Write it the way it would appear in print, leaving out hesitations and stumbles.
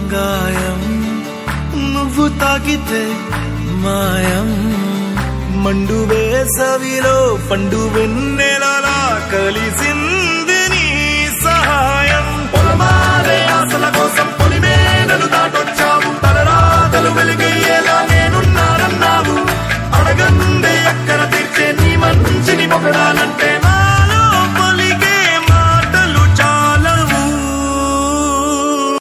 గాయం నువ్వు తాకితే మాయం మండు వేసవిలో పండు వెన్నెలలా కలిసింది